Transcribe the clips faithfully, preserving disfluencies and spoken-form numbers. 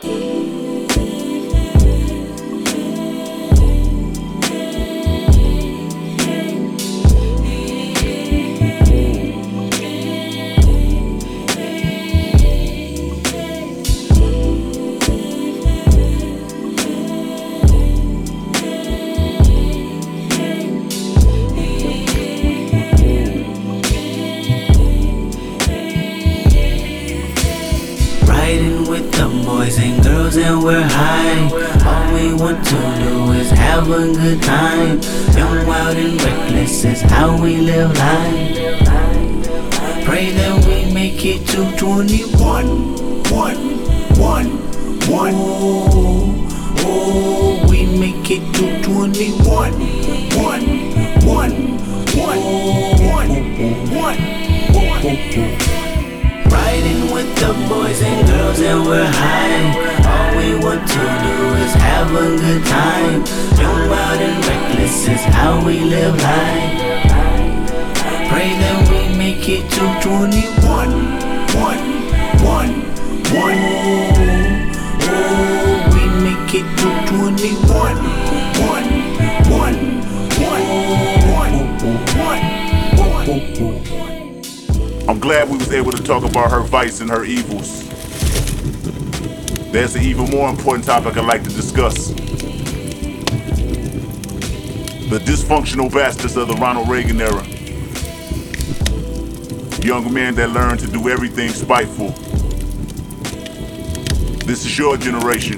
Riding with the boys and girls and we're high. All we want to do is have a good time. Young, wild and reckless is how we live life. Pray that we make it to twenty-one. One, one, one. Oh, oh, we make it to twenty-one. One, one, one, one, one, one. Riding with the boys and girls and we're high. All we want to do is have a good time. Young, wild and reckless is how we live life. Pray that we make it to twenty-one. One, one, one. Oh, oh, we make it to twenty-one. One, one, one, one, one, one. I'm glad we was able to talk about her vice and her evils. There's an even more important topic I'd like to discuss. The dysfunctional bastards of the Ronald Reagan era. Young men that learned to do everything spiteful. This is your generation.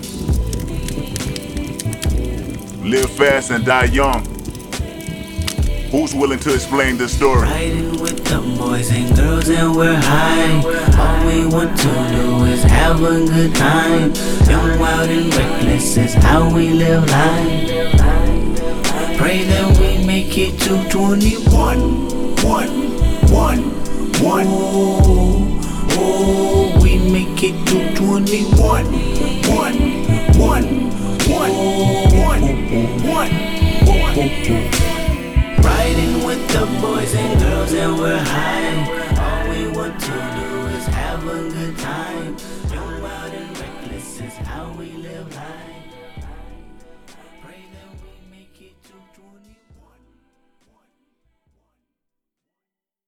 Live fast and die young. Who's willing to explain this story? Riding with the boys and girls and we're high. All we want to do is have a good time. Young, wild and reckless is how we live life. Pray that we make it to twenty-one. One, one, one. Oh, oh, we make it to twenty-one. One, one, one, one, one, one. Riding with the boys and girls and we're high. All we want to do is have a good time.